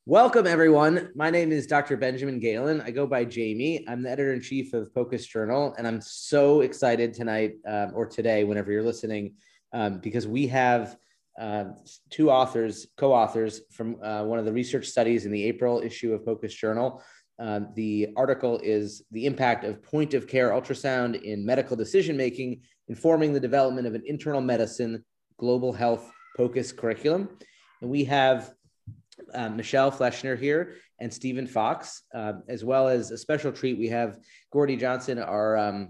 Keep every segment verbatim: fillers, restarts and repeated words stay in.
Welcome, everyone. My name is Doctor Benjamin Galen. I go by Jamie. I'm the editor-in-chief of POCUS Journal, and I'm so excited tonight um, or today, whenever you're listening, um, because we have uh, two authors, co-authors from uh, one of the research studies in the April issue of POCUS Journal. Um, the article is The Impact of Point-of-Care Ultrasound in Medical Decision-Making, Informing the Development of an Internal Medicine Global Health POCUS Curriculum. And we have Uh, Michelle Fleschner here and Stephen Fox, uh, as well as a special treat. We have Gordy Johnson, our um,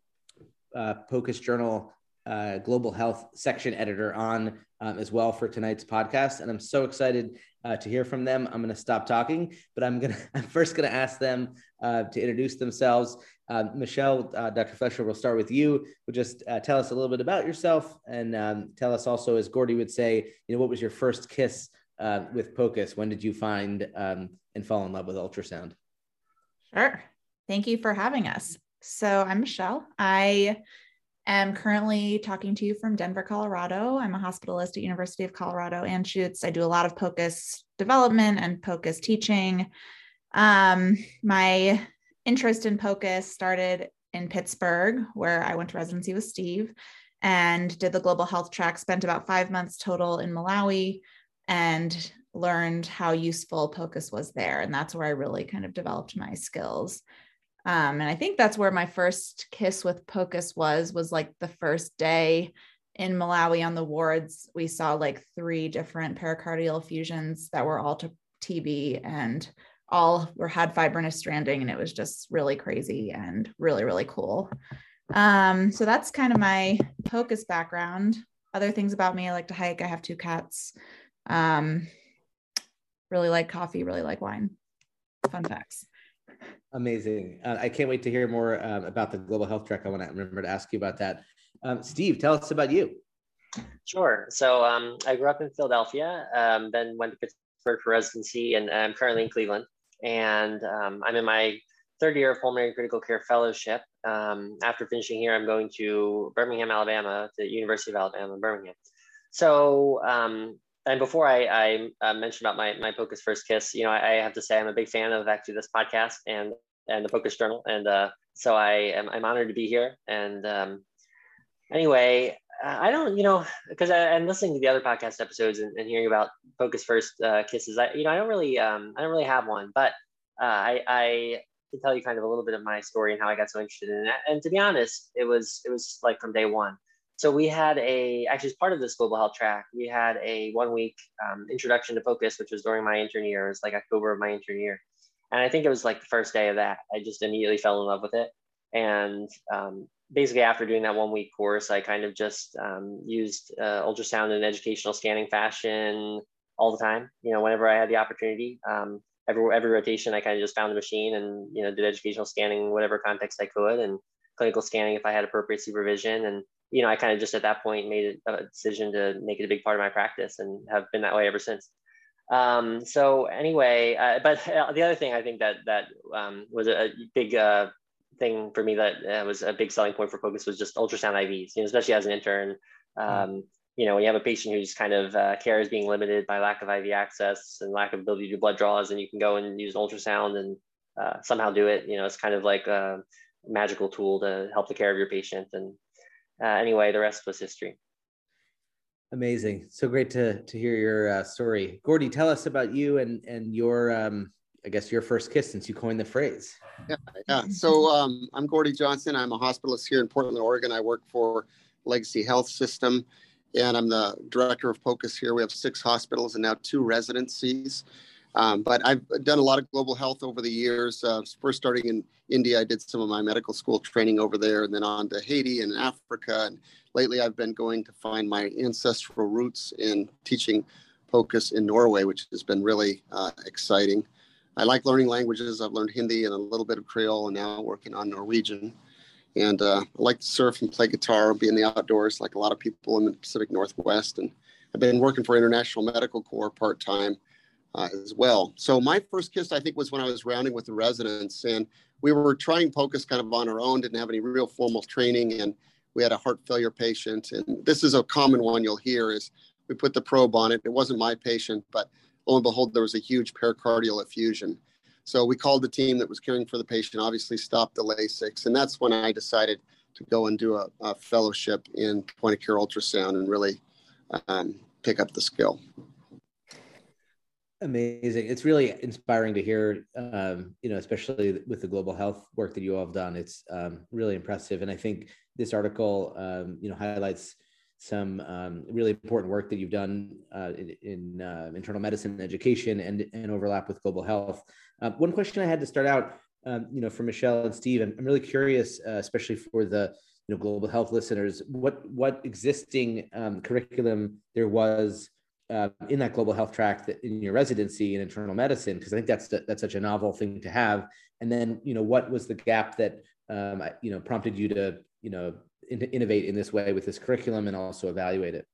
uh, POCUS Journal uh, Global Health section editor, on um, as well for tonight's podcast. And I'm so excited uh, to hear from them. I'm going to stop talking, but I'm going to, I'm first going to ask them uh, to introduce themselves. Uh, Michelle, uh, Doctor Fleschner, we'll start with you. We'll just uh, tell us a little bit about yourself and um, tell us also, as Gordy would say, you know, what was your first kiss Uh, with POCUS? When did you find um, and fall in love with ultrasound? Sure. Thank you for having us. So I'm Michelle. I am currently talking to you from Denver, Colorado. I'm a hospitalist at University of Colorado Anschutz. I do a lot of POCUS development and POCUS teaching. Um, my interest in POCUS started in Pittsburgh, where I went to residency with Steve and did the global health track, spent about five months total in Malawi, and learned how useful POCUS was there. And that's where I really kind of developed my skills. Um, and I think that's where my first kiss with POCUS was, was like the first day in Malawi on the wards. We saw like three different pericardial effusions that were all to T B and all were had fibrinous stranding. And it was just really crazy and really, really cool. Um, so that's kind of my POCUS background. Other things about me: I like to hike. I have two cats. Um, really like coffee, really like wine. Fun facts. Amazing. Uh, I can't wait to hear more uh, about the global health track. I want to remember to ask you about that. Um, Steve, tell us about you. Sure. So um, I grew up in Philadelphia, um, then went to Pittsburgh for residency, and I'm currently in Cleveland. And um, I'm in my third year of pulmonary critical care fellowship. Um, after finishing here, I'm going to Birmingham, Alabama, to the University of Alabama, Birmingham. So, um, and before I, I uh, mentioned about my, my POCUS first kiss, you know, I, I have to say I'm a big fan of actually this podcast and and the POCUS Journal. And uh, so I am I'm honored to be here. And um, anyway, I don't, you know, because I'm listening to the other podcast episodes and, and hearing about POCUS first uh, kisses. I, you know, I don't really, um, I don't really have one, but uh, I, I can tell you kind of a little bit of my story and how I got so interested in it. And to be honest, it was, it was like from day one. So we had a, actually as part of this global health track, we had a one week um, introduction to POCUS, which was during my intern year. It was like October of my intern year. And I think it was like the first day of that, I just immediately fell in love with it. And um, basically after doing that one week course, I kind of just um, used uh, ultrasound in an educational scanning fashion all the time, you know, whenever I had the opportunity. Um, every, every rotation, I kind of just found the machine and, you know, did educational scanning, whatever context I could, and clinical scanning if I had appropriate supervision. And you know, I kind of just at that point made a decision to make it a big part of my practice and have been that way ever since. Um, so anyway, uh, but the other thing I think that that um, was a big uh, thing for me that uh, was a big selling point for POCUS was just ultrasound I Vs, you know, especially as an intern. Um, mm-hmm. You know, when you have a patient whose kind of uh, care is being limited by lack of I V access and lack of ability to do blood draws, and you can go and use an ultrasound and uh, somehow do it, you know, it's kind of like a magical tool to help the care of your patient. And Uh, anyway, the rest was history. Amazing. So great to to hear your uh, story. Gordy, tell us about you and and your, um, I guess, your first kiss since you coined the phrase. Yeah, yeah. So um, I'm Gordy Johnson. I'm a hospitalist here in Portland, Oregon. I work for Legacy Health System, and I'm the director of POCUS here. We have six hospitals and now two residencies. Um, but I've done a lot of global health over the years. Uh, first starting in India, I did some of my medical school training over there, and then on to Haiti and Africa. And lately I've been going to find my ancestral roots in teaching POCUS in Norway, which has been really uh, exciting. I like learning languages. I've learned Hindi and a little bit of Creole, and now working on Norwegian. And uh, I like to surf and play guitar, be in the outdoors like a lot of people in the Pacific Northwest. And I've been working for International Medical Corps part-time Uh, as well. So my first kiss, I think, was when I was rounding with the residents, and we were trying POCUS kind of on our own, didn't have any real formal training, and we had a heart failure patient. And this is a common one you'll hear is we put the probe on it. It wasn't my patient, but lo and behold, there was a huge pericardial effusion. So we called the team that was caring for the patient, obviously stopped the Lasix. And that's when I decided to go and do a, a fellowship in point of care ultrasound and really um, pick up the skill. Amazing. It's really inspiring to hear, um, you know, especially with the global health work that you all have done. It's um, really impressive. And I think this article, um, you know, highlights some um, really important work that you've done uh, in, in uh, internal medicine and education and, and overlap with global health. Uh, one question I had to start out, um, you know, for Michelle and Steve, and I'm really curious, uh, especially for the, you know, global health listeners, what, what existing um, curriculum there was Uh, in that global health track that in your residency in internal medicine, because I think that's the, that's such a novel thing to have. And then, you know, what was the gap that, um, you know, prompted you to, you know, in, innovate in this way with this curriculum and also evaluate it?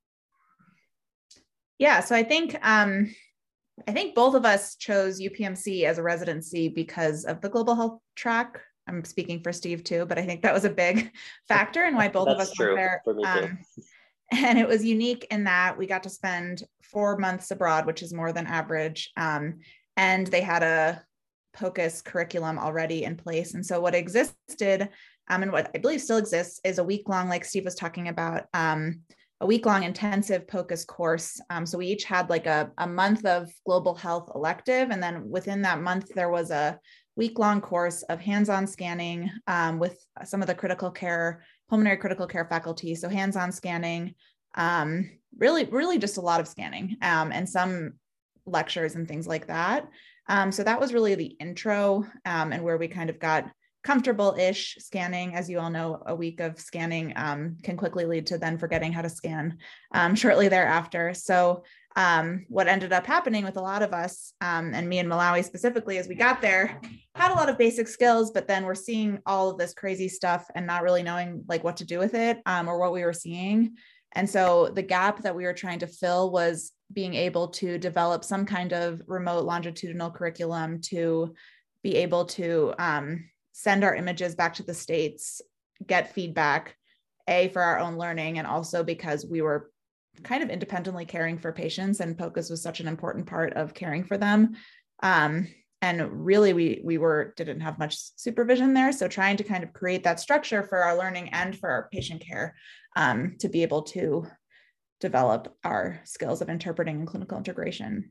Yeah, so I think, um, I think both of us chose U P M C as a residency because of the global health track. I'm speaking for Steve too, but I think that was a big factor in why both of us went there. For me too. Um, And it was unique in that we got to spend four months abroad, which is more than average. Um, and they had a POCUS curriculum already in place. And so what existed, um, and what I believe still exists, is a week long, like Steve was talking about, um, a week long intensive POCUS course. Um, so we each had like a, a month of global health elective. And then within that month, there was a week long course of hands-on scanning um, with some of the critical care pulmonary critical care faculty. So hands-on scanning, um, really, really just a lot of scanning um, and some lectures and things like that. Um, so that was really the intro um, and where we kind of got comfortable-ish scanning. As you all know, a week of scanning um, can quickly lead to then forgetting how to scan um, shortly thereafter. So um, what ended up happening with a lot of us, um, and me and Malawi specifically, as we got there, had a lot of basic skills, but then we're seeing all of this crazy stuff and not really knowing like what to do with it um, or what we were seeing. And so the gap that we were trying to fill was being able to develop some kind of remote longitudinal curriculum to be able to um, send our images back to the States, get feedback, A, for our own learning, and also because we were kind of independently caring for patients, and POCUS was such an important part of caring for them. Um, and really, we we were didn't have much supervision there. So trying to kind of create that structure for our learning and for our patient care um, to be able to develop our skills of interpreting and clinical integration.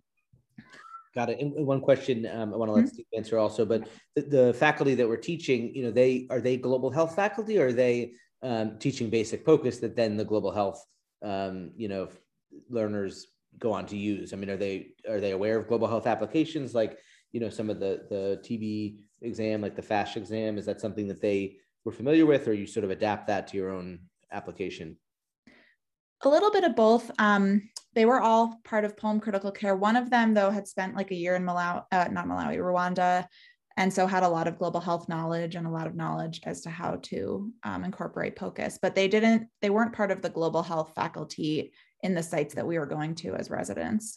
Got it. And one question um, I want to let mm-hmm. Steve answer also, but the, the faculty that we're teaching, you know, they are they global health faculty, or are they um, teaching basic POCUS that then the global health Um, you know, learners go on to use? I mean, are they are they aware of global health applications, like, you know, some of the the T B exam, like the FASH exam? Is that something that they were familiar with, or you sort of adapt that to your own application? A little bit of both. Um, they were all part of Pulm Critical Care. One of them, though, had spent like a year in Malawi, uh, not Malawi, Rwanda, and so had a lot of global health knowledge and a lot of knowledge as to how to um, incorporate POCUS, but they didn't, they weren't part of the global health faculty in the sites that we were going to as residents.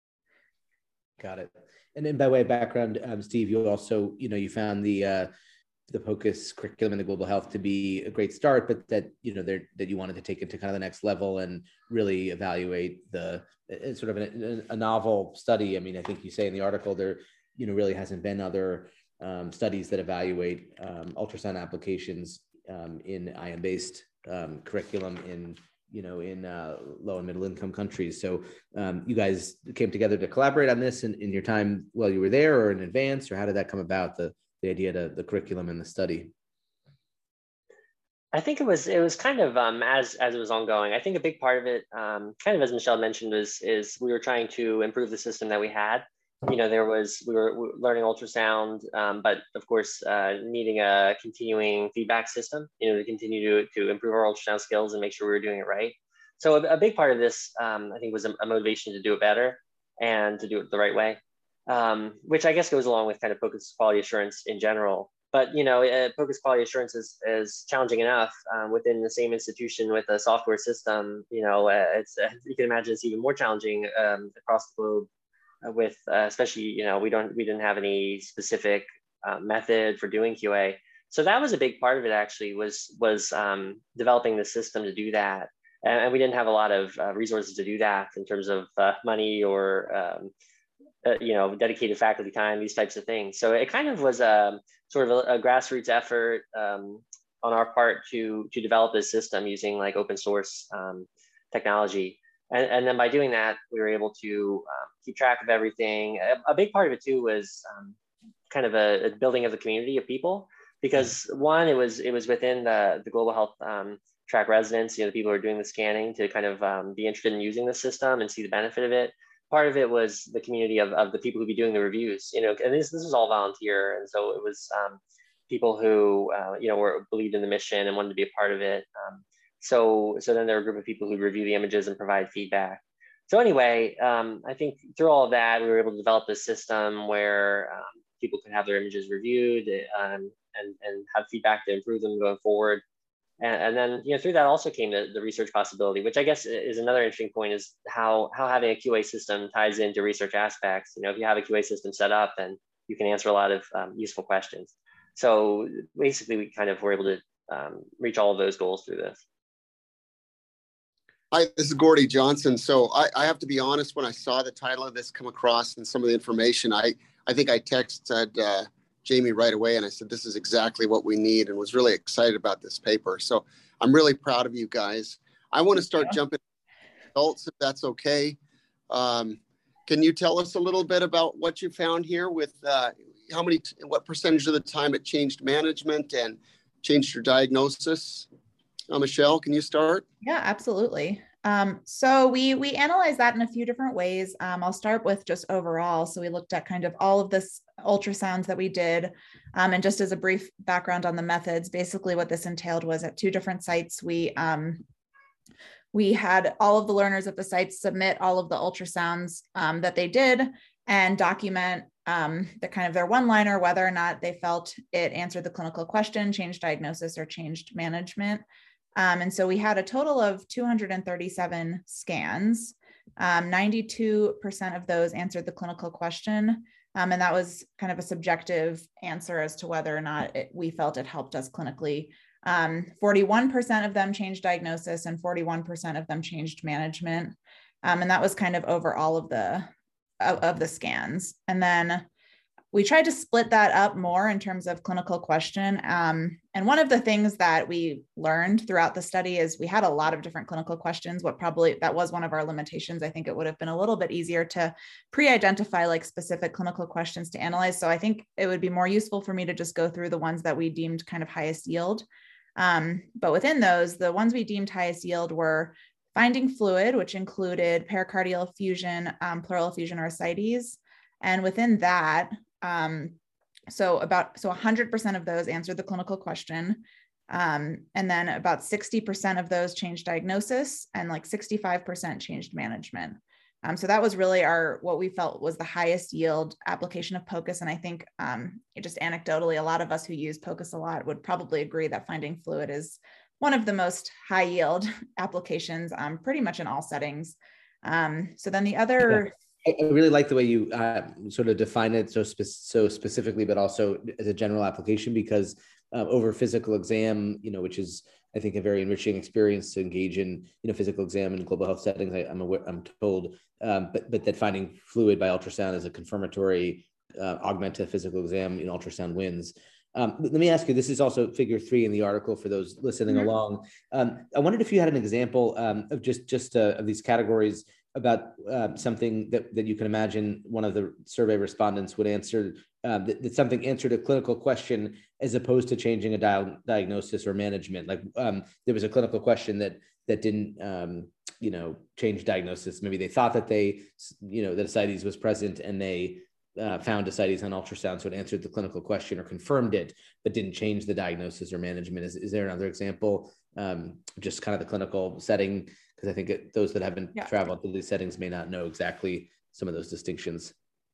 Got it. And then by way of background, um, Steve, you also, you know, you found the uh, the POCUS curriculum in the global health to be a great start, but that, you know, there that you wanted to take it to kind of the next level and really evaluate the it's sort of a, a novel study. I mean, I think you say in the article there, you know, really hasn't been other um, studies that evaluate um, ultrasound applications um, in ion-based um, curriculum in, you know, in uh, low and middle income countries. So um, you guys came together to collaborate on this in, in your time while you were there, or in advance, or how did that come about, the, the idea to the curriculum and the study? I think it was it was kind of um, as as it was ongoing. I think a big part of it, um, kind of as Michelle mentioned, is is we were trying to improve the system that we had. You know, there was we were, we were learning ultrasound, um, but of course, uh, needing a continuing feedback system. You know, to continue to to improve our ultrasound skills and make sure we were doing it right. So a, a big part of this, um, I think, was a, a motivation to do it better and to do it the right way, um, which I guess goes along with kind of POCUS quality assurance in general. But, you know, uh, POCUS quality assurance is, is challenging enough um, within the same institution with a software system. You know, uh, it's uh, you can imagine it's even more challenging um, across the globe uh, with, uh, especially, you know, we don't we didn't have any specific uh, method for doing Q A. So that was a big part of it, actually, was was um, developing the system to do that. And, and we didn't have a lot of uh, resources to do that in terms of uh, money or um, uh, you know, dedicated faculty time, these types of things. So it kind of was a sort of a, a grassroots effort um, on our part to to develop this system using like open source um, technology. And, and then by doing that, we were able to um, keep track of everything. A, a big part of it too was um, kind of a, a building of the community of people, because one, it was it was within the, the global health um, track residents, you know, the people who are doing the scanning to kind of um, be interested in using the system and see the benefit of it. Part of it was the community of, of the people who be doing the reviews, you know, and this, this was all volunteer. And so it was um, people who, uh, you know, were believed in the mission and wanted to be a part of it. Um, so, so then there were a group of people who review the images and provide feedback. So anyway, um, I think through all of that, we were able to develop this system where um, people could have their images reviewed um, and, and have feedback to improve them going forward. And, and then, you know, through that also came the, the research possibility, which I guess is another interesting point, is how, how having a Q A system ties into research aspects. You know, if you have a Q A system set up, then you can answer a lot of um, useful questions. So basically, we kind of were able to um, reach all of those goals through this. Hi, this is Gordy Johnson. So I, I have to be honest, when I saw the title of this come across and some of the information, I, I think I texted uh, Jamie right away and I said, this is exactly what we need, and was really excited about this paper. So I'm really proud of you guys. I want to start yeah. jumping results, if that's okay. Um, can you tell us a little bit about what you found here with uh, how many, what percentage of the time it changed management and changed your diagnosis? Uh, Michelle, can you start? Yeah, absolutely. Um, so we we analyzed that in a few different ways. Um, I'll start with just overall. So we looked at kind of all of this ultrasounds that we did. Um, and just as a brief background on the methods, basically what this entailed was at two different sites, we um, we had all of the learners at the sites submit all of the ultrasounds um, that they did and document um, the kind of their one-liner, whether or not they felt it answered the clinical question, changed diagnosis, or changed management. Um, and so we had a total of two hundred thirty-seven scans. Um, ninety-two percent of those answered the clinical question. Um, and that was kind of a subjective answer as to whether or not it, we felt it helped us clinically. Um, forty-one percent of them changed diagnosis and forty-one percent of them changed management. Um, and that was kind of over all of the, of, of the scans. And then we tried to split that up more in terms of clinical question. Um, and one of the things that we learned throughout the study is we had a lot of different clinical questions. What probably, that was one of our limitations. I think it would have been a little bit easier to pre-identify like specific clinical questions to analyze. So I think it would be more useful for me to just go through the ones that we deemed kind of highest yield. Um, but within those, the ones we deemed highest yield were finding fluid, which included pericardial effusion, um, pleural effusion, or ascites. And within that, Um, so about, so one hundred percent of those answered the clinical question. Um, and then about sixty percent of those changed diagnosis and like sixty-five percent changed management. Um, so that was really our, what we felt was the highest yield application of POCUS. And I think um, just anecdotally, a lot of us who use POCUS a lot would probably agree that finding fluid is one of the most high yield applications um, pretty much in all settings. Um, so then the other... Yeah. I really like the way you uh, sort of define it so spe- so specifically, but also as a general application, because uh, over physical exam, you know, which is, I think, a very enriching experience to engage in, you know, physical exam in global health settings. I, I'm aware, I'm told, um, but but that finding fluid by ultrasound is a confirmatory uh, augment to physical exam, you know, ultrasound wins. Um, let me ask you, this is also figure three in the article for those listening mm-hmm. along. Um, I wondered if you had an example um, of just, just uh, of these categories about uh, something that, that you can imagine one of the survey respondents would answer, uh, that, that something answered a clinical question as opposed to changing a di- diagnosis or management. Like um, there was a clinical question that that didn't, um, you know, change diagnosis. Maybe they thought that they, you know, that ascites was present and they uh, found ascites on ultrasound, so it answered the clinical question or confirmed it, but didn't change the diagnosis or management. Is, is there another example, um, just kind of the clinical setting? Because I think it, those that haven't yeah. traveled to these settings may not know exactly some of those distinctions.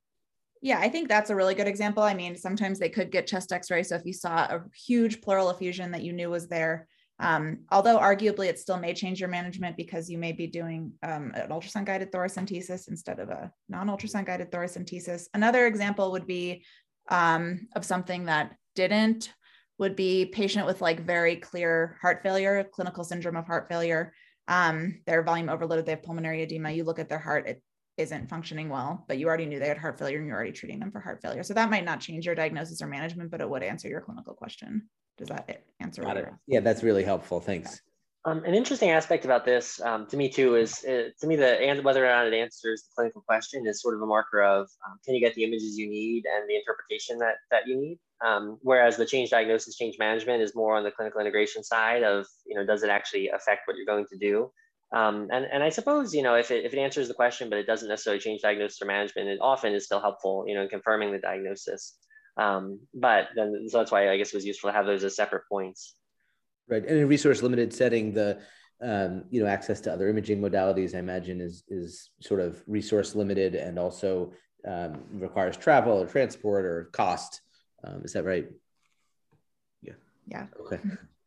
Yeah, I think that's a really good example. I mean, sometimes they could get chest x-ray. So if you saw a huge pleural effusion that you knew was there, um, although arguably it still may change your management because you may be doing um, an ultrasound guided thoracentesis instead of a non-ultrasound guided thoracentesis. Another example would be um, of something that didn't, would be patient with like very clear heart failure, clinical syndrome of heart failure. Um, they're volume overloaded, they have pulmonary edema. You look at their heart, it isn't functioning well, but you already knew they had heart failure and you're already treating them for heart failure. So that might not change your diagnosis or management, but it would answer your clinical question. Does that answer what you're asking? Yeah, that's really helpful. Thanks. Um, an interesting aspect about this, um, to me too, is uh, to me the and whether or not it answers the clinical question is sort of a marker of um, can you get the images you need and the interpretation that that you need. Um, whereas the change diagnosis, change management is more on the clinical integration side of, you know, does it actually affect what you're going to do? Um, and and I suppose, you know, if it if it answers the question but it doesn't necessarily change diagnosis or management, it often is still helpful, you know, in confirming the diagnosis. Um, but then so that's why I guess it was useful to have those as separate points. Right, and in a resource limited setting, the um, you know, access to other imaging modalities, I imagine, is is sort of resource limited and also um, requires travel or transport or cost. Um, is that right? Yeah. Yeah. Okay.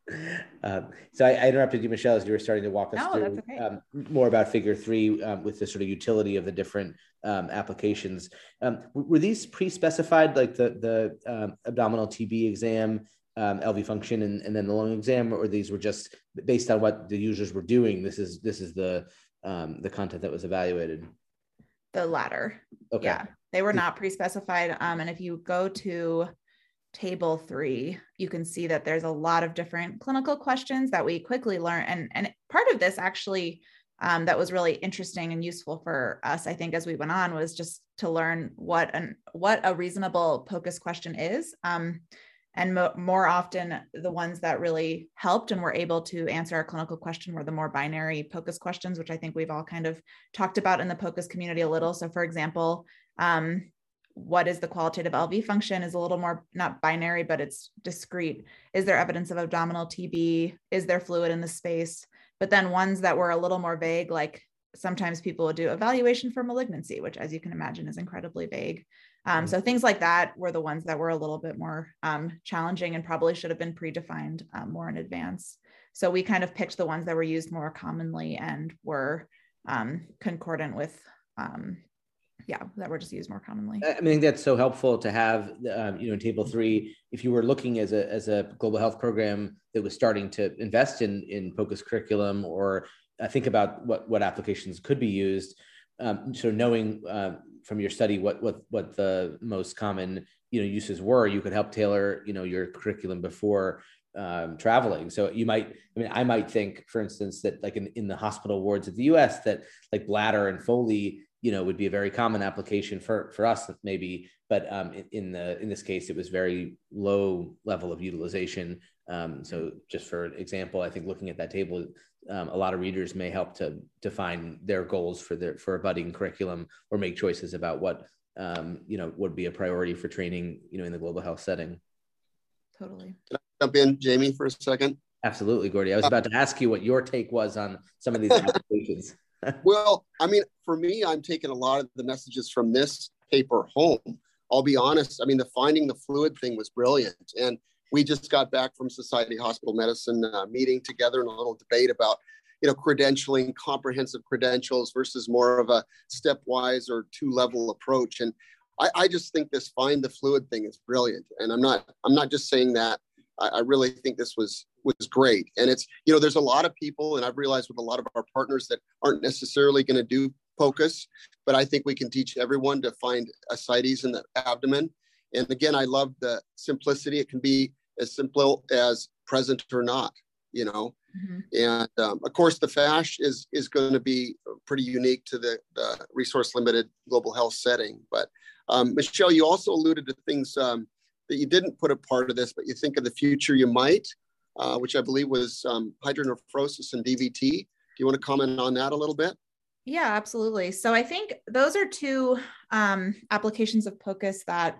um, so I, I interrupted you, Michelle, as you were starting to walk us no, through that's okay. um, more about figure three um, with the sort of utility of the different um, applications. Um, were these pre-specified, like the the um, abdominal T B exam? Um, L V function and, and then the lung exam, or these were just based on what the users were doing? This is this is the um, the content that was evaluated. The latter. Okay. Yeah, they were not pre-specified. Um, and if you go to table three, you can see that there's a lot of different clinical questions that we quickly learn. And, and part of this actually um, that was really interesting and useful for us, I think, as we went on, was just to learn what an what a reasonable POCUS question is. Um, And mo- more often, the ones that really helped and were able to answer our clinical question were the more binary POCUS questions, which I think we've all kind of talked about in the POCUS community a little. So for example, um, what is the qualitative L V function is a little more, not binary, but it's discrete. Is there evidence of abdominal T B? Is there fluid in the space? But then ones that were a little more vague, like sometimes people would do evaluation for malignancy, which, as you can imagine, is incredibly vague. Um, so things like that were the ones that were a little bit more um, challenging and probably should have been predefined um, more in advance. So we kind of picked the ones that were used more commonly and were um, concordant with, um, yeah, that were just used more commonly. I mean, that's so helpful to have, um, you know, in table three, if you were looking as a, as a global health program that was starting to invest in, in POCUS curriculum, or uh, think about what, what applications could be used. Um, so knowing uh, from your study what what what the most common you know uses were, you could help tailor you know your curriculum before um, traveling. So you might, I mean, I might think, for instance, that like in, in the hospital wards of the U S, that like bladder and Foley, you know, would be a very common application for for us maybe, but um, in, in the in this case, it was very low level of utilization. Um, so just for example, I think looking at that table, um, a lot of readers may help to define their goals for their for a budding curriculum, or make choices about what um, you know would be a priority for training, you know, in the global health setting. Totally. Can I jump in, Jamie, for a second? Absolutely, Gordy. I was about to ask you what your take was on some of these applications. Well, I mean, for me, I'm taking a lot of the messages from this paper home. I'll be honest. I mean, the finding the fluid thing was brilliant. And we just got back from Society of Hospital Medicine uh, meeting together in a little debate about, you know, credentialing, comprehensive credentials versus more of a stepwise or two-level approach. And I, I just think this find the fluid thing is brilliant. And I'm not, I'm not just saying that. I, I really think this was was great. And it's, you know, there's a lot of people, and I've realized with a lot of our partners that aren't necessarily going to do POCUS, but I think we can teach everyone to find ascites in the abdomen. And again, I love the simplicity. It can be as simple as present or not, you know. Mm-hmm. And um, of course, the F A S H is is going to be pretty unique to the, the resource limited global health setting. But um, Michelle, you also alluded to things um, that you didn't put a part of this, but you think of the future you might, uh, which I believe was um, hydronephrosis and D V T. Do you want to comment on that a little bit? Yeah, absolutely. So I think those are two um, applications of POCUS that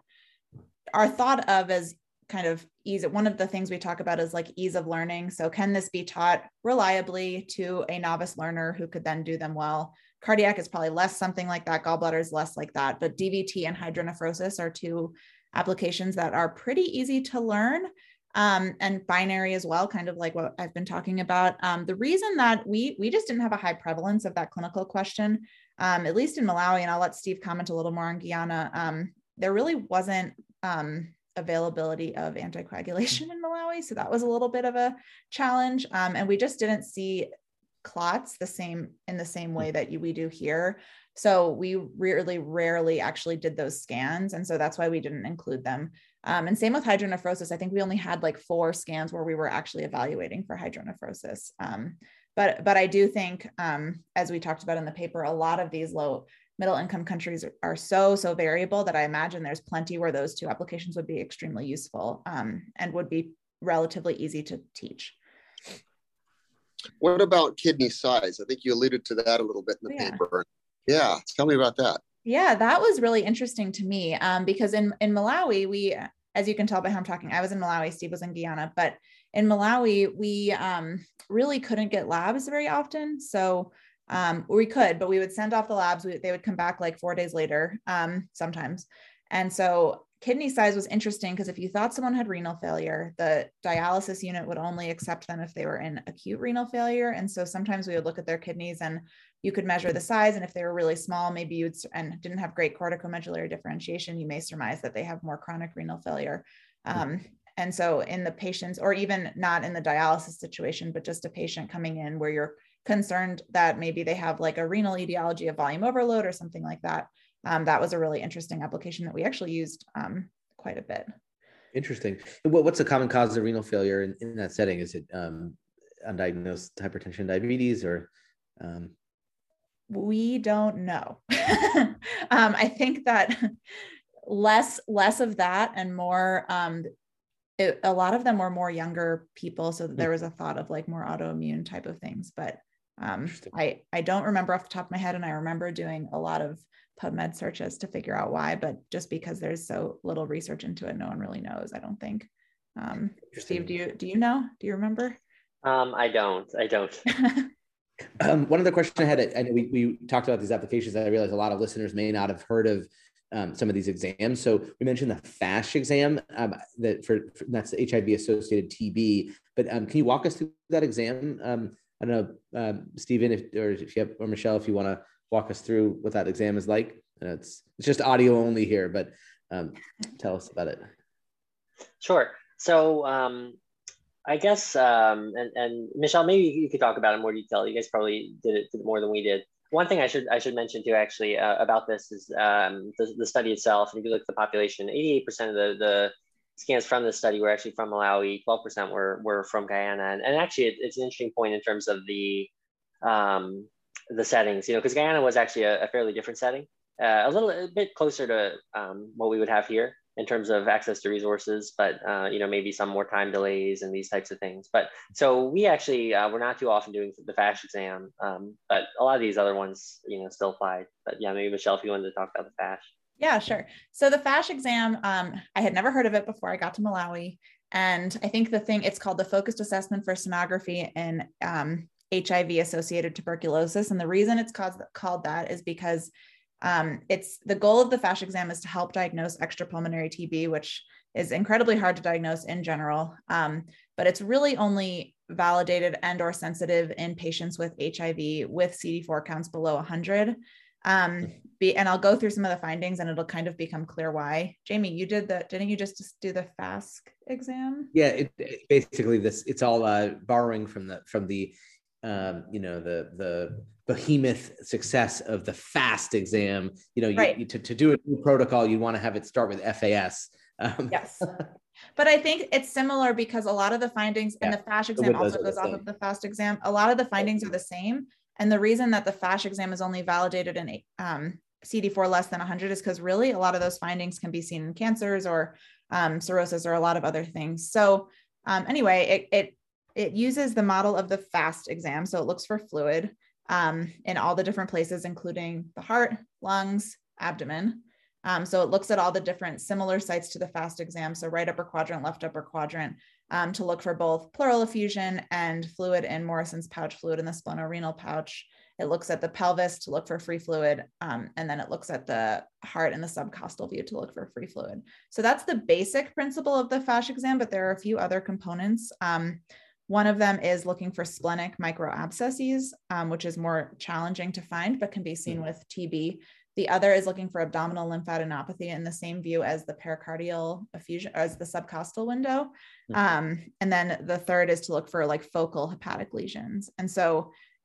are thought of as kind of ease. One of the things we talk about is like ease of learning. So can this be taught reliably to a novice learner who could then do them well? Cardiac is probably less something like that. Gallbladder is less like that. But D V T and hydronephrosis are two applications that are pretty easy to learn. Um, and binary as well, kind of like what I've been talking about. Um, the reason that we we just didn't have a high prevalence of that clinical question, um, at least in Malawi, and I'll let Steve comment a little more on Guyana, um, there really wasn't um, availability of anticoagulation in Malawi. So that was a little bit of a challenge. Um, and we just didn't see clots the same in the same way that you, we do here. So we really rarely actually did those scans. And so that's why we didn't include them. Um, and same with hydronephrosis. I think we only had like four scans where we were actually evaluating for hydronephrosis. Um, but, but I do think, um, as we talked about in the paper, a lot of these low middle income countries are so, so variable that I imagine there's plenty where those two applications would be extremely useful um, and would be relatively easy to teach. What about kidney size? I think you alluded to that a little bit in the yeah. paper. Yeah, tell me about that. Yeah, that was really interesting to me um, because in, in Malawi, we, as you can tell by how I'm talking, I was in Malawi, Steve was in Guyana, but in Malawi, we um, really couldn't get labs very often. So um, we could, but we would send off the labs. We, they would come back like four days later um, sometimes. And so kidney size was interesting because if you thought someone had renal failure, the dialysis unit would only accept them if they were in acute renal failure. And so sometimes we would look at their kidneys and you could measure the size. And if they were really small, maybe you'd, and didn't have great corticomedullary differentiation, you may surmise that they have more chronic renal failure. Um, and so in the patients, or even not in the dialysis situation, but just a patient coming in where you're concerned that maybe they have like a renal etiology of volume overload or something like that. Um, that was a really interesting application that we actually used um, quite a bit. Interesting. What, what's a common cause of renal failure in, in that setting? Is it um, undiagnosed hypertension, diabetes, or? Um... We don't know. um, I think that less less of that and more. Um, it, a lot of them were more younger people, so there was a thought of like more autoimmune type of things. But um, I I don't remember off the top of my head, and I remember doing a lot of PubMed searches to figure out why, but just because there's so little research into it, no one really knows, I don't think. Um, Steve, do you, do you know, do you remember? Um, I don't, I don't. um, one other question I had, I know we, we talked about these applications. I realized a lot of listeners may not have heard of um, some of these exams. So we mentioned the FASH exam um, that for, for that's the H I V associated T B, but um, can you walk us through that exam? Um, I don't know, um, Stephen, if, or if you have, or Michelle, if you want to walk us through what that exam is like. And it's it's just audio only here, but um, tell us about it. Sure. So um, I guess, um, and, and Michelle, maybe you could talk about it in more detail. You guys probably did it, did it more than we did. One thing I should I should mention too, actually, uh, about this is um, the, the study itself. And if you look at the population, eighty-eight percent of the, the scans from the study were actually from Malawi, twelve percent were, were from Guyana. And, and actually, it, it's an interesting point in terms of the um, the settings, you know, because Guyana was actually a, a fairly different setting, uh, a little a bit closer to um, what we would have here in terms of access to resources, but, uh, you know, maybe some more time delays and these types of things. But so we actually, uh, we're not too often doing the FASH exam, um, but a lot of these other ones, you know, still apply. But yeah, maybe Michelle, if you wanted to talk about the FASH. Yeah, sure. So the FASH exam, um, I had never heard of it before I got to Malawi. And I think the thing, it's called the Focused Assessment for Sonography in um, H I V associated tuberculosis. And the reason it's called, called that is because um, it's the goal of the FASH exam is to help diagnose extrapulmonary T B, which is incredibly hard to diagnose in general. Um, but it's really only validated and or sensitive in patients with H I V with C D four counts below one hundred. Um, be, and I'll go through some of the findings and it'll kind of become clear why. Jamie, you did the, didn't you just do the FASC exam? Yeah, it, it basically this, it's all uh, borrowing from the, from the, um, you know, the, the behemoth success of the FAST exam. You know, you, right. you, to, to do a new protocol, you want to have it start with F A S. Um, yes. But I think it's similar because a lot of the findings yeah. and the FASH exam also goes off of the FAST exam. A lot of the findings are the same. And the reason that the FASH exam is only validated in um, C D four less than one hundred is because really a lot of those findings can be seen in cancers or um, cirrhosis or a lot of other things. So um, anyway, it, it, it uses the model of the FAST exam. So it looks for fluid um, in all the different places, including the heart, lungs, abdomen. Um, so it looks at all the different similar sites to the FAST exam. So right upper quadrant, left upper quadrant, um, to look for both pleural effusion and fluid in Morrison's pouch, fluid in the splenorenal pouch. It looks at the pelvis to look for free fluid. Um, and then it looks at the heart and the subcostal view to look for free fluid. So that's the basic principle of the FASH exam, but there are a few other components. Um, one of them is looking for splenic microabscesses, um, which is more challenging to find, but can be seen with T B. The other is looking for abdominal lymphadenopathy in the same view as the pericardial effusion, as the subcostal window. Um, and then the third is to look for like focal hepatic lesions. And so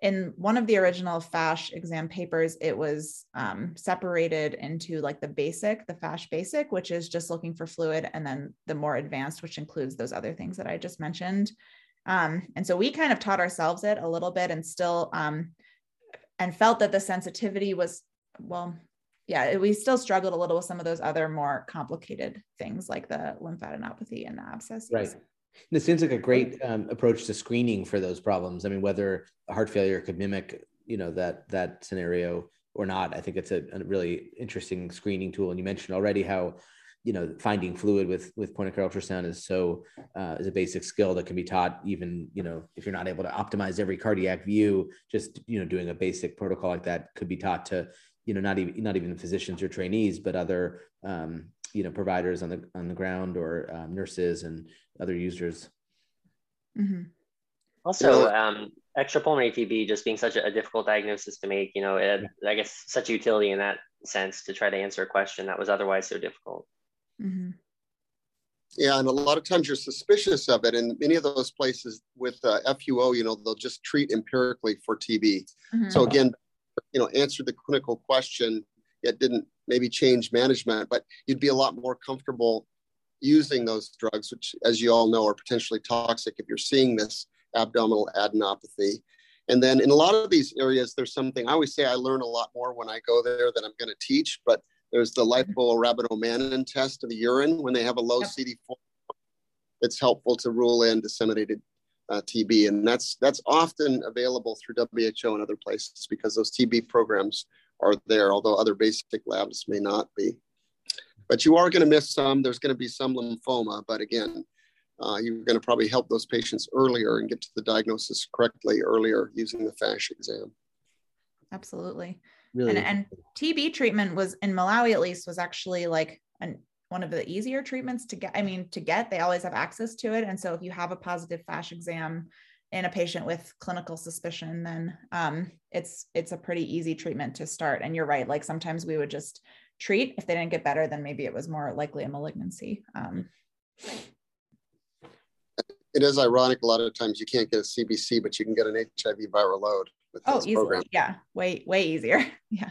in one of the original FASH exam papers, it was um, separated into like the basic, the FASH basic, which is just looking for fluid, and then the more advanced, which includes those other things that I just mentioned. Um, and so we kind of taught ourselves it a little bit and still, um, and felt that the sensitivity was, well, yeah, we still struggled a little with some of those other more complicated things like the lymphadenopathy and the abscesses. Right. This seems like a great um, approach to screening for those problems. I mean, whether heart failure could mimic, you know, that that scenario or not, I think it's a, a really interesting screening tool. And you mentioned already how, you know, finding fluid with with point of care ultrasound is so uh, is a basic skill that can be taught. Even, you know, if you're not able to optimize every cardiac view, just, you know, doing a basic protocol like that could be taught to, you know, not even not even physicians or trainees, but other um, you know, providers on the on the ground, or um, nurses and other users. Mm-hmm. Also, um, extrapulmonary T B just being such a, a difficult diagnosis to make, you know, it, yeah. I guess such utility in that sense to try to answer a question that was otherwise so difficult. Mm-hmm. Yeah, and a lot of times you're suspicious of it. And many of those places with uh, F U O, you know, they'll just treat empirically for T B. Mm-hmm. So again, you know, answer the clinical question. It didn't maybe change management, but you'd be a lot more comfortable using those drugs, which, as you all know, are potentially toxic if you're seeing this abdominal adenopathy. And then in a lot of these areas, there's something, I always say I learn a lot more when I go there than I'm going to teach, but there's the lipoarabinomannan test of the urine when they have a low yep. C D four. It's helpful to rule in disseminated uh, T B. And that's that's often available through W H O and other places because those T B programs are there, although other basic labs may not be. But you are going to miss some. There's going to be some lymphoma, but again, uh, you're going to probably help those patients earlier and get to the diagnosis correctly earlier using the FASH exam. Absolutely. Really, and, and T B treatment was, in Malawi at least, was actually like an, one of the easier treatments to get. I mean, to get, they always have access to it. And so if you have a positive FASH exam in a patient with clinical suspicion, then um, it's it's a pretty easy treatment to start. And you're right, like sometimes we would just treat. If they didn't get better, then maybe it was more likely a malignancy. Um, it is ironic, a lot of times you can't get a C B C, but you can get an H I V viral load with oh, this easily. program. Yeah, way, way easier. Yeah.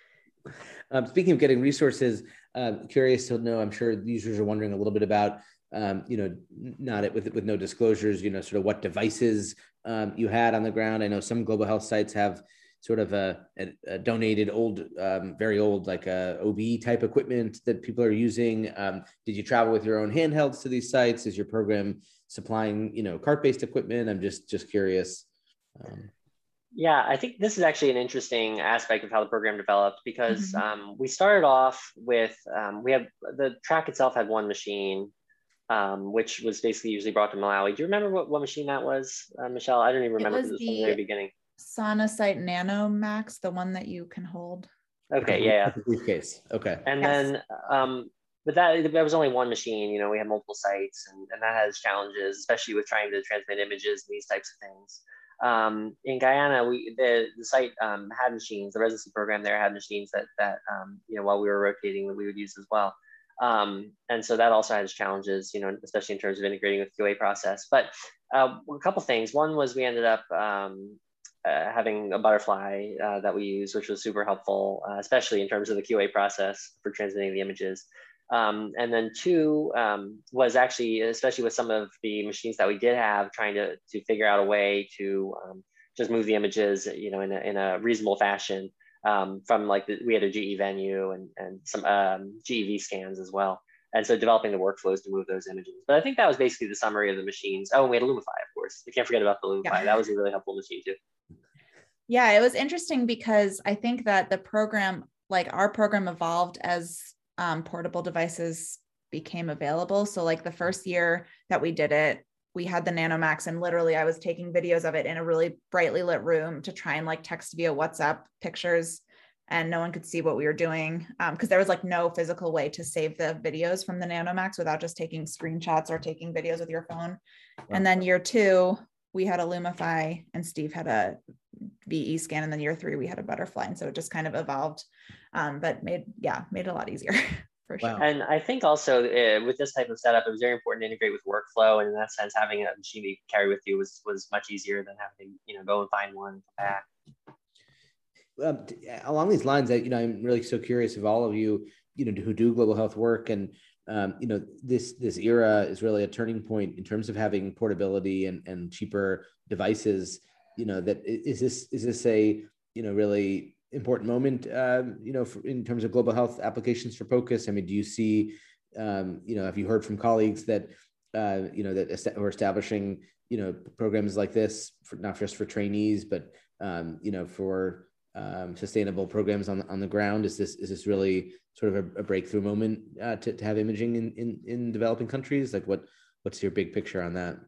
Um, speaking of getting resources, uh, curious to know, I'm sure users are wondering a little bit about Um, you know, not with with no disclosures, you know, sort of what devices um, you had on the ground. I know some global health sites have sort of a, a, a donated old, um, very old, like a O B type equipment that people are using. Um, did you travel with your own handhelds to these sites? Is your program supplying, you know, cart-based equipment? I'm just just curious. Um, Yeah, I think this is actually an interesting aspect of how the program developed because mm-hmm. um, we started off with, um, we have, the track itself had one machine, um, which was basically usually brought to Malawi. Do you remember what, what machine that was, uh, Michelle? I don't even remember because it was, it was from the very beginning. Sonosite NanoMax, the one that you can hold. Okay, yeah. yeah. Briefcase, okay. And yes. then, um, but that, there was only one machine, you know, we had multiple sites and, and that has challenges, especially with trying to transmit images and these types of things. Um, in Guyana, we the, the site um, had machines. The residency program there had machines that that um, you know, while we were rotating, that we would use as well. Um, and so that also has challenges, you know, especially in terms of integrating with Q A process. But uh, a couple things. One was we ended up um, uh, having a butterfly uh, that we used, which was super helpful, uh, especially in terms of the Q A process for transmitting the images. Um, and then two um, was actually, especially with some of the machines that we did have, trying to to figure out a way to um, just move the images, you know, in a, in a reasonable fashion um, from like, the, we had a G E venue and, and some um, G E V scans as well. And so developing the workflows to move those images. But I think that was basically the summary of the machines. Oh, and we had a Lumify, of course. We can't forget about the Lumify. Yeah. That was a really helpful machine too. Yeah, it was interesting because I think that the program, like our program evolved as Um, portable devices became available. So like the first year that we did it, we had the NanoMax and literally I was taking videos of it in a really brightly lit room to try and like text via WhatsApp pictures and no one could see what we were doing because um, there was like no physical way to save the videos from the NanoMax without just taking screenshots or taking videos with your phone. Wow. And then year two, we had a Lumify and Steve had a V E scan. And then year three, we had a butterfly. And so it just kind of evolved, um, but made, yeah, made it a lot easier. for sure. Wow. And I think also uh, with this type of setup, it was very important to integrate with workflow. And in that sense, having a machine you could carry with you was, was much easier than having to, you know, go and find one and come back. Um, along these lines, that, you know, I'm really so curious of all of you, you know, who do global health work, and um, you know, this this era is really a turning point in terms of having portability and, and cheaper devices. You know, that is this is this a you know really important moment, um, you know, for, in terms of global health applications for POCUS? I mean, do you see, um, you know, have you heard from colleagues that uh, you know that est- are establishing you know programs like this for not just for trainees, but um, you know for Um, sustainable programs on on the ground? Is this is this really sort of a, a breakthrough moment uh, to to have imaging in, in in developing countries? Like, what what's your big picture on that?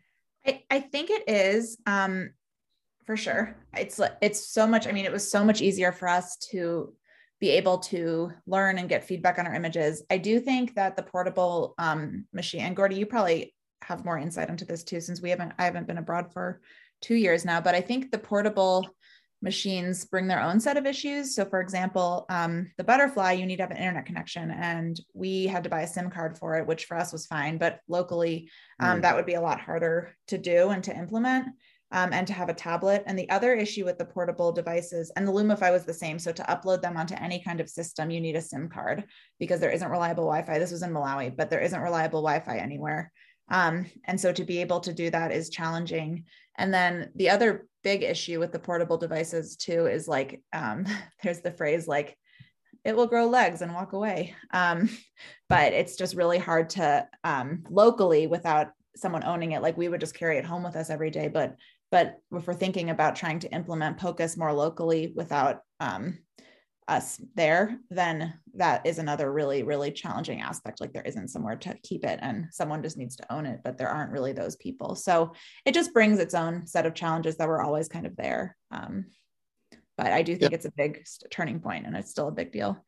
I, I think it is, um, for sure. It's it's so much. I mean, it was so much easier for us to be able to learn and get feedback on our images. I do think that the portable um, machine, and Gordy, you probably have more insight into this too, since we haven't I haven't been abroad for two years now. But I think the portable machines bring their own set of issues. So for example, um, the Butterfly, you need to have an internet connection, and we had to buy a SIM card for it, which for us was fine, but locally um, mm. that would be a lot harder to do and to implement, um, and to have a tablet. And the other issue with the portable devices, and the Lumify was the same. So to upload them onto any kind of system, you need a SIM card because there isn't reliable Wi-Fi. This was in Malawi, but there isn't reliable Wi-Fi anywhere. Um, and so to be able to do that is challenging. And then the other big issue with the portable devices too is like, um, there's the phrase like, it will grow legs and walk away. Um, but it's just really hard to um, locally without someone owning it. Like we would just carry it home with us every day. But, but if we're thinking about trying to implement POCUS more locally without um, us there, then that is another really, really challenging aspect. Like there isn't somewhere to keep it and someone just needs to own it, but there aren't really those people. So it just brings its own set of challenges that were always kind of there. Um, but I do think yeah. it's a big turning point, and it's still a big deal.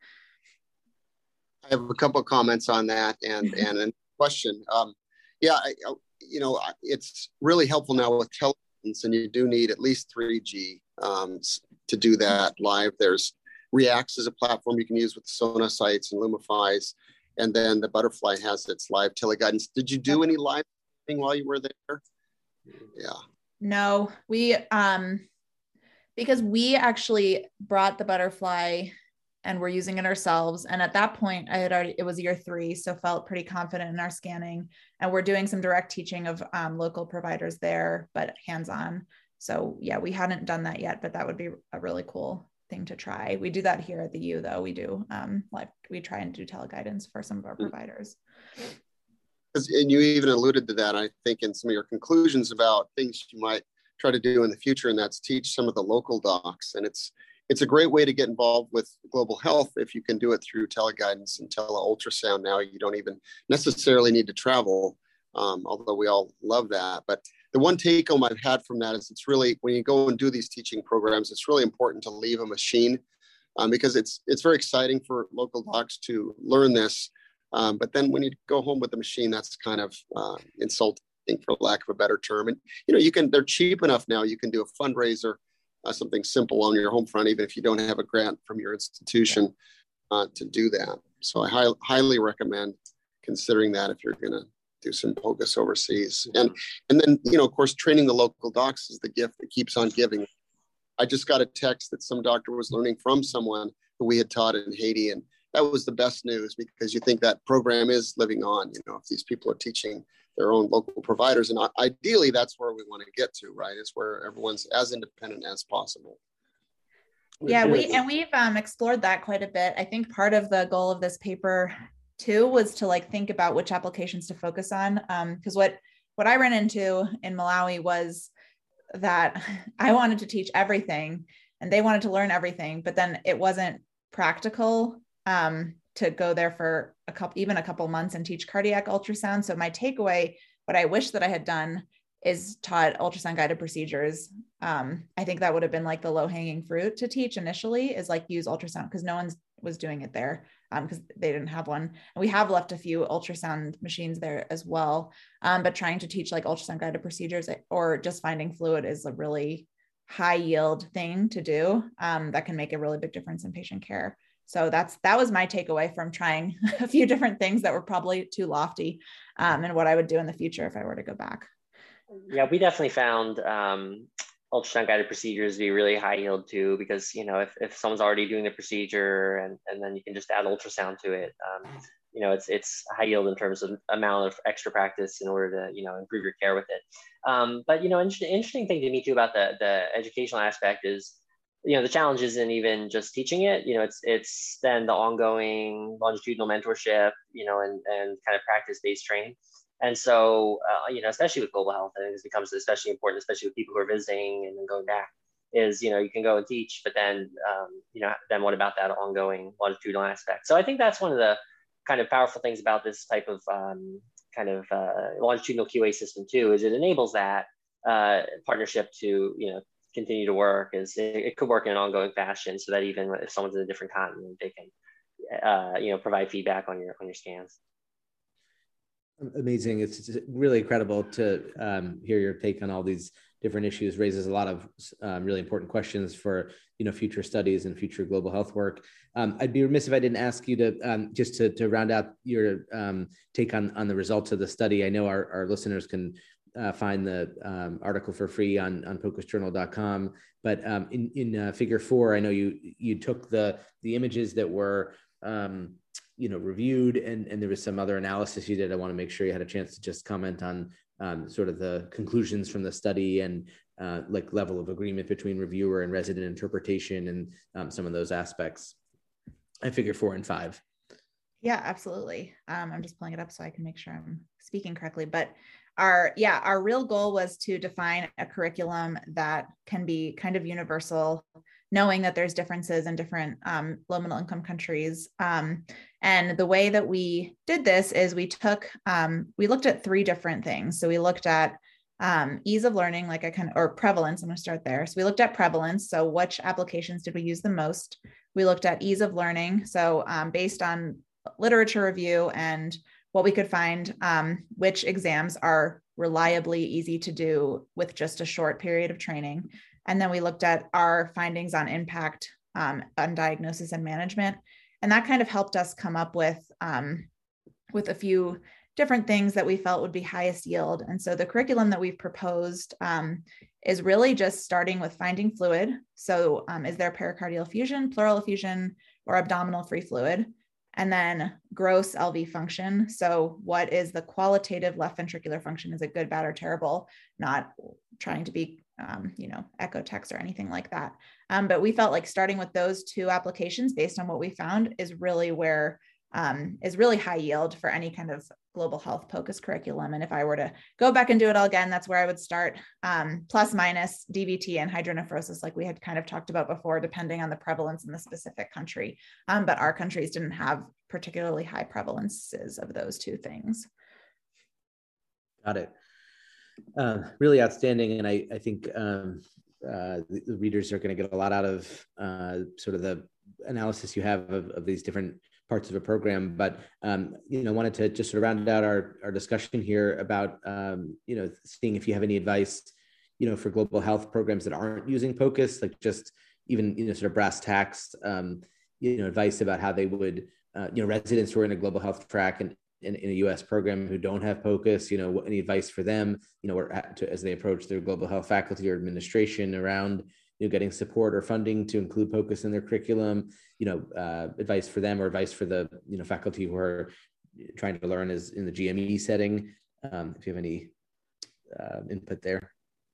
I have a couple of comments on that and, and a question. Um, yeah, I, you know, it's really helpful now with televisions, and you do need at least three G um, to do that live. There's Reacts is a platform you can use with Sona sites and Lumifys. And then the Butterfly has its live teleguidance. Did you do any live thing while you were there? Yeah. No, we, um, because we actually brought the Butterfly and we're using it ourselves. And at that point I had already, it was year three, so felt pretty confident in our scanning, and we're doing some direct teaching of um, local providers there, but hands-on. So yeah, we hadn't done that yet, but that would be a really cool thing to try. We do that here at the U though. We do um like we try and do teleguidance for some of our providers. And you even alluded to that, I think, in some of your conclusions about things you might try to do in the future, and that's teach some of the local docs. And it's it's a great way to get involved with global health if you can do it through teleguidance and tele-ultrasound. Now you don't even necessarily need to travel, um, although we all love that. But the one take home I've had from that is it's really, when you go and do these teaching programs, it's really important to leave a machine um, because it's it's very exciting for local docs to learn this. Um, but then when you go home with the machine, that's kind of uh, insulting, for lack of a better term. And, you know, you can, they're cheap enough now. You can do a fundraiser, uh, something simple on your home front, even if you don't have a grant from your institution uh, to do that. So I hi- highly recommend considering that if you're going to do some POCUS overseas. And and then, you know, of course, training the local docs is the gift that keeps on giving. I just got a text that some doctor was learning from someone who we had taught in Haiti. And that was the best news, because you think that program is living on, you know, if these people are teaching their own local providers. And ideally, that's where we want to get to, right? Is where everyone's as independent as possible. Yeah, we and we've um, explored that quite a bit. I think part of the goal of this paper too was to like think about which applications to focus on. Um, because what what I ran into in Malawi was that I wanted to teach everything and they wanted to learn everything, but then it wasn't practical um, to go there for a couple, even a couple months and teach cardiac ultrasound. So my takeaway, what I wish that I had done is taught ultrasound guided procedures. Um, I think that would have been like the low hanging fruit to teach initially, is like use ultrasound, because no one was doing it there because um, they didn't have one. And we have left a few ultrasound machines there as well. Um, but trying to teach like ultrasound guided procedures or just finding fluid is a really high yield thing to do um, that can make a really big difference in patient care. So that's, that was my takeaway from trying a few different things that were probably too lofty, um, and what I would do in the future if I were to go back. Yeah, we definitely found um, ultrasound guided procedures to be really high yield too, because, you know, if, if someone's already doing the procedure and, and then you can just add ultrasound to it, um, you know, it's, it's high yield in terms of amount of extra practice in order to, you know, improve your care with it. Um, but, you know, interesting, interesting thing to me too about the, the educational aspect is, you know, the challenge isn't even just teaching it, you know, it's, it's then the ongoing longitudinal mentorship, you know, and, and kind of practice-based training. And so, uh, you know, especially with global health, I think this becomes especially important, especially with people who are visiting and then going back, is, you know, you can go and teach, but then, um, you know, then what about that ongoing longitudinal aspect? So I think that's one of the kind of powerful things about this type of um, kind of uh, longitudinal Q A system too, is it enables that uh, partnership to, you know, continue to work. Is it, it could work in an ongoing fashion, so that even if someone's in a different continent, they can, uh, you know, provide feedback on your on your scans. Amazing. It's, it's really incredible to um, hear your take on all these different issues. Raises a lot of um, really important questions for, you know, future studies and future global health work. Um, I'd be remiss if I didn't ask you to um, just to, to round out your um, take on, on the results of the study. I know our, our listeners can uh, find the um, article for free on, on pocus journal dot com, but um, in, in uh, figure four, I know you, you took the, the images that were um, you know, reviewed, and, and there was some other analysis you did. I want to make sure you had a chance to just comment on um, sort of the conclusions from the study and uh, like level of agreement between reviewer and resident interpretation and um, some of those aspects. I figure four and five. Yeah, absolutely. Um, I'm just pulling it up so I can make sure I'm speaking correctly. But our, yeah, our real goal was to define a curriculum that can be kind of universal, knowing that there's differences in different um, low middle income countries. Um, and the way that we did this is we took, um, we looked at three different things. So we looked at um, ease of learning, like I kind of, or prevalence, I'm gonna start there. So we looked at prevalence. So which applications did we use the most? We looked at ease of learning. So um, based on literature review and what we could find, um, which exams are reliably easy to do with just a short period of training. And then we looked at our findings on impact um, on diagnosis and management. And that kind of helped us come up with, um, with a few different things that we felt would be highest yield. And so the curriculum that we've proposed um, is really just starting with finding fluid. So um, is there pericardial effusion, pleural effusion, or abdominal free fluid? And then gross L V function. So what is the qualitative left ventricular function? Is it good, bad, or terrible? Not trying to be, um, you know, echo text or anything like that. Um, but we felt like starting with those two applications based on what we found is really where, um, is really high yield for any kind of global health POCUS curriculum. And if I were to go back and do it all again, that's where I would start, um, plus minus D V T and hydronephrosis, like we had kind of talked about before, depending on the prevalence in the specific country. Um, but our countries didn't have particularly high prevalences of those two things. Got it. Uh, really outstanding. And I, I think um, uh, the, the readers are going to get a lot out of uh, sort of the analysis you have of, of these different parts of a program, but um, you know, wanted to just sort of round out our, our discussion here about um, you know, seeing if you have any advice, you know, for global health programs that aren't using POCUS, like just even, you know, sort of brass tacks, um, you know, advice about how they would, uh, you know, residents who are in a global health track and in, in a U S program who don't have POCUS, you know, any advice for them, you know, or to, as they approach their global health faculty or administration around, you know, getting support or funding to include POCUS in their curriculum, you know, uh, advice for them or advice for the, you know, faculty who are trying to learn is in the G M E setting. Um, if you have any uh, input there.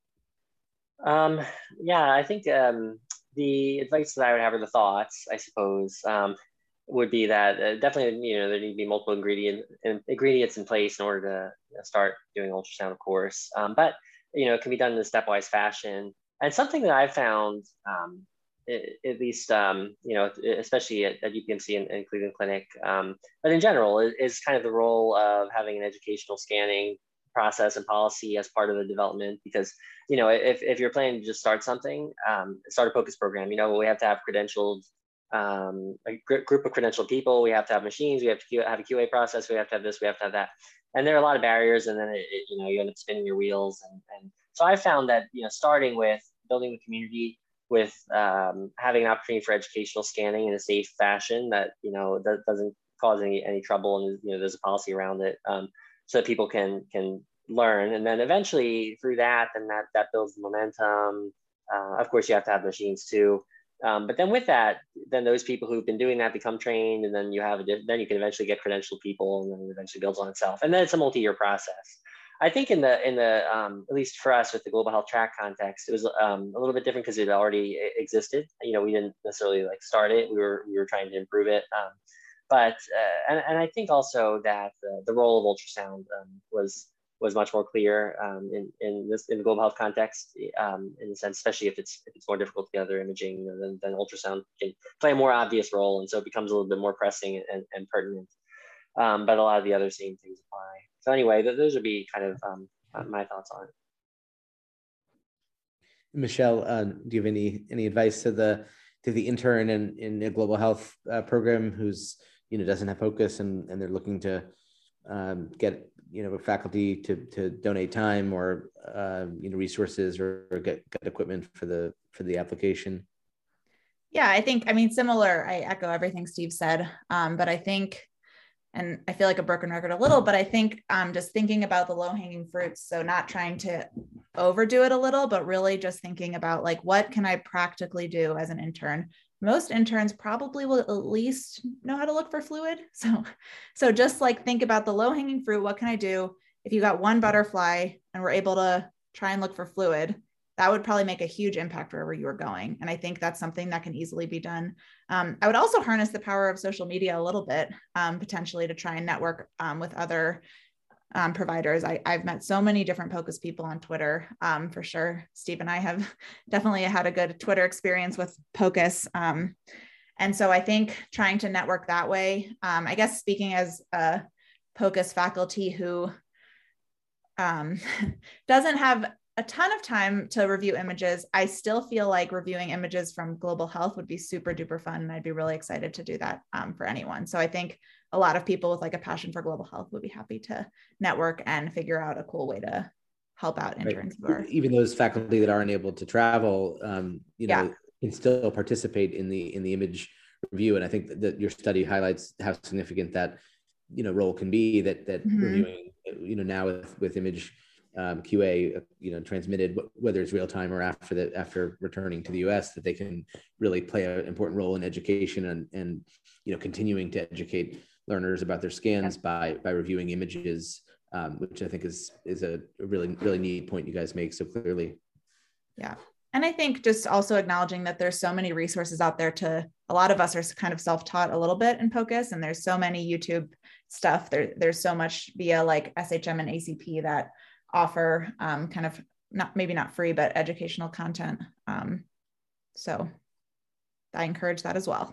Um, yeah, I think um, the advice that I would have, or the thoughts, I suppose, um, would be that uh, definitely, you know, there need to be multiple ingredient, ingredients in place in order to, you know, start doing ultrasound, of course. Um, but, you know, it can be done in a stepwise fashion. And something that I found, um, at least, um, you know, especially at, at U P M C and, and Cleveland Clinic, um, but in general, is, is kind of the role of having an educational scanning process and policy as part of the development. Because, you know, if, if you're planning to just start something, um, start a POCUS program, you know, we have to have credentialed, um, a gr group of credentialed people, we have to have machines, we have to have a Q A process, we have to have this, we have to have that. And there are a lot of barriers, and then, it, it, you know, you end up spinning your wheels. And, and so I found that, you know, starting with building the community, with um, having an opportunity for educational scanning in a safe fashion that, you know, that doesn't cause any, any trouble, and, you know, there's a policy around it, um, so that people can can learn. And then eventually through that, then that, that builds the momentum. Uh, of course, you have to have machines too. Um, but then with that, then those people who've been doing that become trained, and then you have a, then you can eventually get credentialed people, and then it eventually builds on itself. And then it's a multi-year process. I think in the in the um, at least for us with the global health track context, it was um, a little bit different because it already existed. You know, we didn't necessarily like start it. We were we were trying to improve it. Um, but uh, and and I think also that the, the role of ultrasound um, was. was much more clear um, in, in this in the global health context, um, in the sense, especially if it's if it's more difficult to get other imaging, then, then ultrasound can play a more obvious role, and so it becomes a little bit more pressing and, and pertinent. Um, but a lot of the other same things apply. So anyway, th those would be kind of um, my thoughts on it. Michelle, uh, do you have any any advice to the to the intern in in a global health uh, program who's, you know, doesn't have POCUS, and and they're looking to um, get, you know, faculty to to donate time or uh, you know, resources, or, or get, get equipment for the for the application? Yeah, I think, I mean, similar, I echo everything Steve said, um, but I think, and I feel like a broken record a little, but I think um, just thinking about the low hanging fruits. So not trying to overdo it a little, but really just thinking about like, what can I practically do as an intern? Most interns probably will at least know how to look for fluid. So, so just like think about the low hanging fruit. What can I do? If you got one butterfly and we're able to try and look for fluid, that would probably make a huge impact wherever you are going. And I think that's something that can easily be done. Um, I would also harness the power of social media a little bit, um, potentially to try and network um, with other um, providers. I, I've met so many different POCUS people on Twitter, um, for sure. Steve and I have definitely had a good Twitter experience with POCUS. Um, and so I think trying to network that way, um, I guess speaking as a POCUS faculty who um, doesn't have a ton of time to review images, I still feel like reviewing images from global health would be super duper fun. And I'd be really excited to do that um, for anyone. So I think a lot of people with like a passion for global health would be happy to network and figure out a cool way to help out interns. Right. Who are, even those faculty that aren't able to travel, um, you know, yeah. can still participate in the in the image review. And I think that, that your study highlights how significant that, you know, role can be, that that mm-hmm. reviewing, you know, now with with image Um, Q A, you know, transmitted, whether it's real time or after the after returning to the U S, that they can really play an important role in education and and you know, continuing to educate learners about their scans yeah. by by reviewing images, um, which I think is is a really really neat point you guys make so clearly. Yeah, and I think just also acknowledging that there's so many resources out there. To a lot of us are kind of self-taught a little bit in POCUS, and there's so many YouTube stuff. There there's so much via like S H M and A C P that offer um, kind of not maybe not free, but educational content. Um, so I encourage that as well.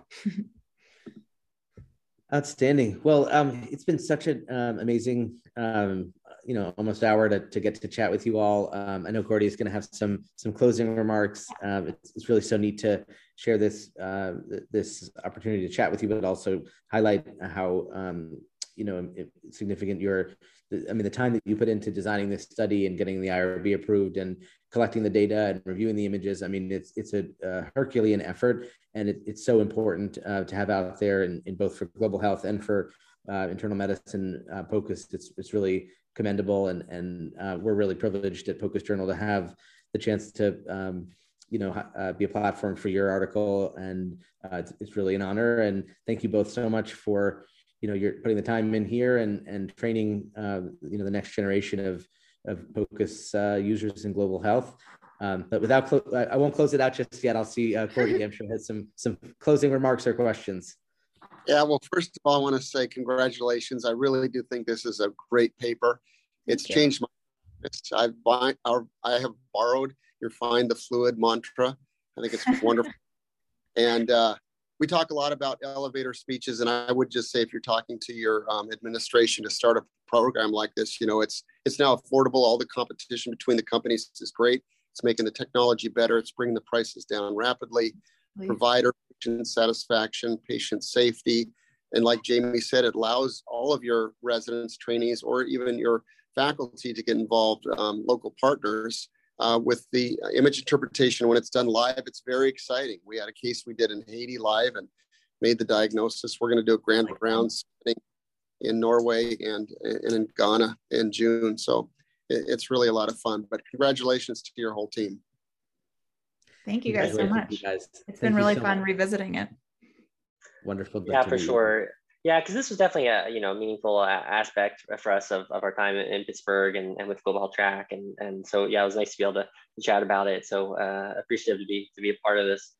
Outstanding. Well, um, it's been such an um, amazing, um, you know, almost hour to, to get to chat with you all. Um, I know Gordy is going to have some some closing remarks. Um, it's, it's really so neat to share this uh, this opportunity to chat with you, but also highlight how um, you know, significant your, I mean, the time that you put into designing this study and getting the I R B approved and collecting the data and reviewing the images. I mean, it's it's a, a Herculean effort, and it, it's so important uh, to have out there in, in both for global health and for uh, internal medicine uh, POCUS. It's it's really commendable, and and uh, we're really privileged at POCUS Journal to have the chance to um, you know uh, be a platform for your article, and uh, it's, it's really an honor. And thank you both so much for, you know, you're putting the time in here and and training, uh, you know, the next generation of of POCUS uh, users in global health. Um, but without, I, I won't close it out just yet. I'll see uh, Courtney, I'm sure, has some some closing remarks or questions. Yeah, well, first of all, I want to say congratulations. I really do think this is a great paper. It's changed my practice. I've buy, I have borrowed your Find the Fluid mantra. I think it's wonderful. And uh, we talk a lot about elevator speeches, and I would just say, if you're talking to your um, administration to start a program like this, you know, it's it's now affordable. All the competition between the companies is great. It's making the technology better. It's bringing the prices down rapidly. Please. Provider patient satisfaction, patient safety, and like Jamie said, it allows all of your residents, trainees, or even your faculty to get involved, um, local partners uh, with the image interpretation, when it's done live, it's very exciting. We had a case we did in Haiti live and made the diagnosis. We're going to do a grand round in Norway and, and in Ghana in June. So it, it's really a lot of fun, but congratulations to your whole team. Thank you guys so much. You guys. It's Thank been really so fun much. revisiting it. Wonderful. Yeah, for sure. You. Yeah, because this was definitely a you know meaningful aspect for us of, of our time in Pittsburgh and, and with Global Health Track, and and so yeah, it was nice to be able to, to chat about it. So uh, appreciative to be to be a part of this.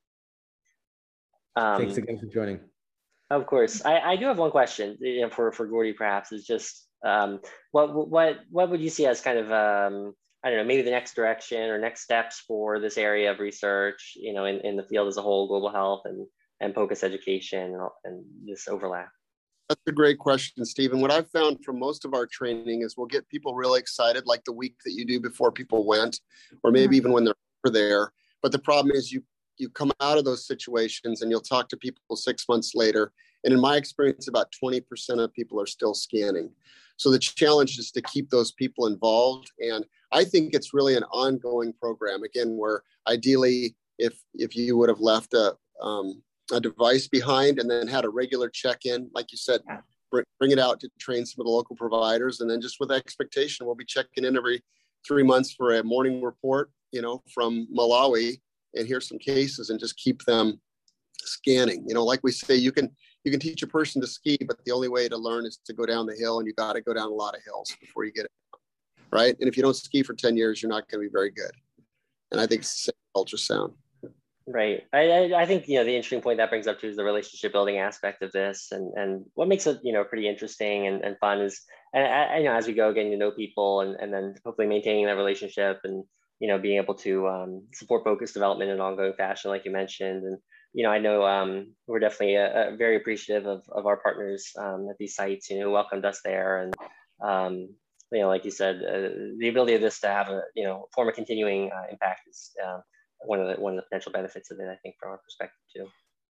Um, Thanks again for joining. Of course, I, I do have one question, you know, for for Gordy. Perhaps is just um, what what what would you see as kind of um, I don't know, maybe the next direction or next steps for this area of research, you know, in, in the field as a whole, global health and and POCUS education and, and this overlap. That's a great question, Stephen. What I've found from most of our training is we'll get people really excited, like the week that you do before people went, or maybe even when they're there. But the problem is you you come out of those situations and you'll talk to people six months later. And in my experience, about twenty percent of people are still scanning. So the challenge is to keep those people involved. And I think it's really an ongoing program, again, where ideally, if if you would have left a um, a device behind and then had a regular check-in, like you said, bring, bring it out to train some of the local providers. And then just with expectation, we'll be checking in every three months for a morning report, you know, from Malawi, and here's some cases, and just keep them scanning. You know, like we say, you can, you can teach a person to ski, but the only way to learn is to go down the hill, and you got to go down a lot of hills before you get it. Right. And if you don't ski for ten years, you're not going to be very good. And I think it's the same ultrasound. Right. I, I think, you know, the interesting point that brings up too is the relationship building aspect of this. And, and what makes it, you know, pretty interesting and, and fun is, and I, you know, as we go getting to know people and, and then hopefully maintaining that relationship and, you know, being able to um, support POCUS development in an ongoing fashion, like you mentioned. And, you know, I know um, we're definitely uh, very appreciative of, of our partners um, at these sites, you know, who welcomed us there. And, um, you know, like you said, uh, the ability of this to have a, you know, form of continuing uh, impact is, uh, one of the one of the potential benefits of it, I think, from our perspective too.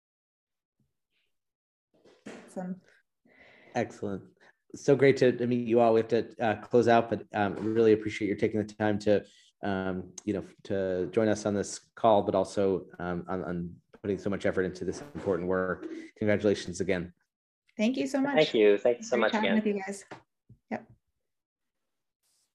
Awesome. Excellent. So great to, to meet you all. We have to uh, close out, but um, really appreciate your taking the time to, um, you know, to join us on this call, but also um, on, on putting so much effort into this important work. Congratulations again. Thank you so much. Thank you. Thank you so Great much chatting again. with you guys.